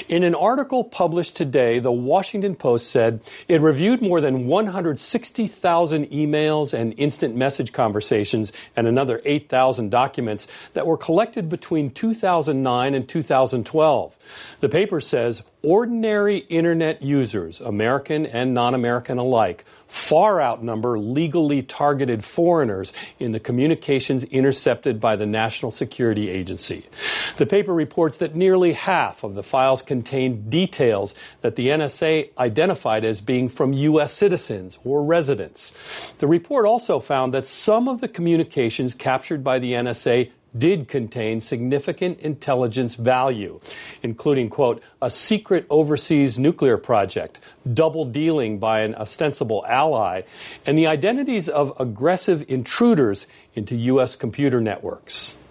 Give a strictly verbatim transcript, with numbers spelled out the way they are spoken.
In an article published today, the Washington Post said it reviewed more than one hundred sixty thousand emails and instant message conversations and another eight thousand documents that were collected between two thousand nine and two thousand twelve. The paper says ordinary Internet users, American and non-American alike, far outnumber legally targeted foreigners in the communications intercepted by the National Security Agency. The paper reports that nearly half of the files contained details that the N S A identified as being from U S citizens or residents. The report also found that some of the communications captured by the N S A did contain significant intelligence value, including, quote, a secret overseas nuclear project, double dealing by an ostensible ally, and the identities of aggressive intruders into U S computer networks.